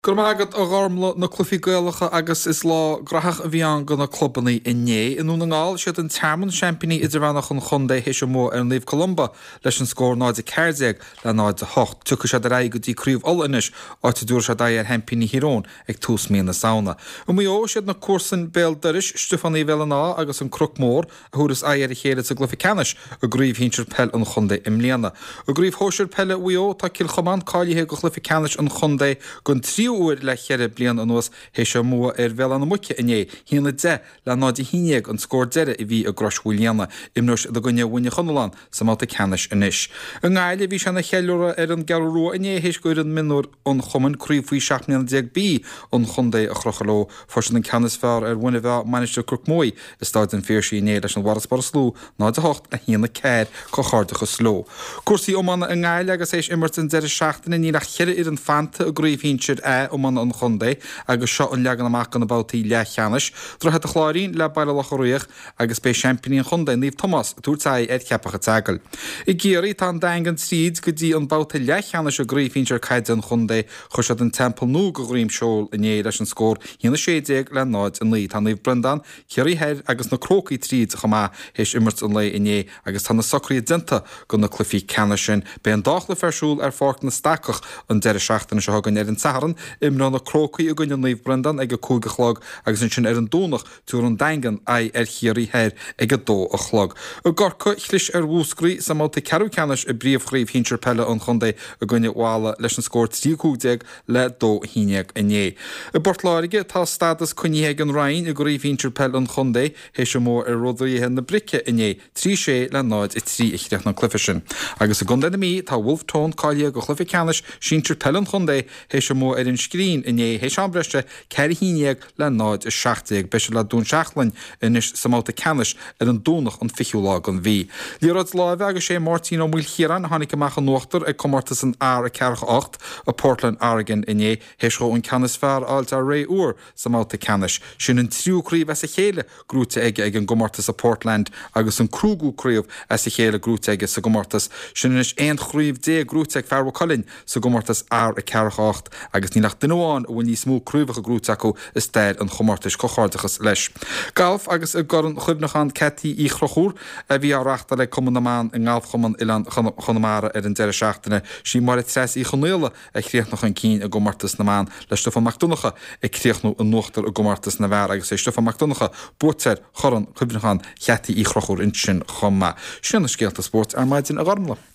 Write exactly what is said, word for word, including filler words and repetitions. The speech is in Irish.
Gur agad a gharmla na clufií gaalacha agus is lá grathach a bhíán go na clubbannaí inné. Inú na ngáil siad an termman championí idirhánach chun chundé hééis mó ar an Líomh Columba leis an scór náid a céirdeag le náid a hocht. Tucha se ra go dtí críomh olanis áit dúr se d ar hempioní hirón ag tús mí na saona. U mí ó siad na cuasan béaldaris Stúfaní Bhelanná agus an Cruc Mór a thuras éir a chéad sa glufi canis a gríomh híntir pell an chundé im líana. A gríomh hóisiir pelle uo tá cilchaman cáilithe go glufi canis an chundé gon trí úr le cheire blian an nuas hééis se mua ar bhela na muice inné, híanana de le náid híineag an scór deire i bhí a grosúilianna imnús do gunne bhaine chunán sa máta canis inis. An gáile bhí se na cheúra ar an garú inné hééis goir an minúr an chuman críomhhuii seaachna deag bí an chundé a chrochaló forsin an canis fear ar bhaine bheith manisteir Cruc Mói is stáid an féirsí inné leis an warasbar slú náid a hocht a híanana céir có cháirdacha sló. Cuasaí ómanna an gáile agus éis immert an deire seachtainna ní le cheire ar an fanta a gríomh híntir é ómanna an chundé agus seo an legan amach an abátaí le cheannis. Dro het a chláirín le baile lech roiach agus bé championí an chundé Níomh Thomas túirtaí ed ceapacha teagal. I géirí tá dagan tríd go dtí an báta le cheannis a gríomh híntir caiid an chundé chu se an temple nó go gríim seol inné leis an scór híanana séideag le náid an lí. Tá Níomh Brendan ceirí heir agus na crocaí tríd chumá hééis immert an lé inné agus tá na socraí dinta go na clufií ceanna sin be an dáchla fersúil ar fácht na stacach an deire seachtainna se hagan ar an saharan imrán na crocaí a gunne Níomh Brendan ag go cúga chlog agus an sin ar an dúnach túr an daingan é ar chiarí heir ag go dó a chlog. A gorcha chlis ar bhúscrí sa máta ceú ceannis i bríomhchríomh híntir pelle an chundé a gunne bhála leis an scór tríúdeag le dó híineag inné. I Bortláirige tá stadas chuníhéag an rain i gríomh híntir pelle an chundé hééis mór ar rudaíthe na brice inné trí sé le náid i trí ichreach na clufisin. Agus a gunda na mí tá Wolf Tone cáile go chlufi canis síntir pelle an chundé hééis mór ar an scrín inné hééis an breiste ceir híineag le náid is seaachtaigh be se le dún seaachlann inis sa máta canis ar an dúnach an fichiúlá an bhí. Lírad láimhe agus sé Martin ó Múil Chiaran hánig amach an nuachtar ag comórtas an air a cearch ocht a Portland, Oregon inné hééis go an canis fear áilt a ré uair sa máta canis. Sin an tríúcríomh as a chéile grúte aige ag an gomórtas a Portland agus an crúgúcríomh as a chéile grúte aige sa gomórtas. Sin is éon chríomh dé grúte ag fearha Colin sa gomórtas air a cearch ocht agus ní nach duháin bhfuil ní smú cruúbhacha grúte acu is deir an chomórtas chochárdachas leis. Galf agus a goran chubnachan Catí í chrochúr a bhí áreachta le cuman amán in gáalf chuman ilan chunamara ar an deire seachtainna sí mar a tres í chunéile ag chríochnach an cín a gomórtas na man le Stufa McDonacha ag chríochnú an nuachtar a gomórtas na bhar agus é Stufa McDonacha búteir choran chubnachan Catí í chrochúr in sin chumma. Sinna scéalta sport ar maidin a gharmla.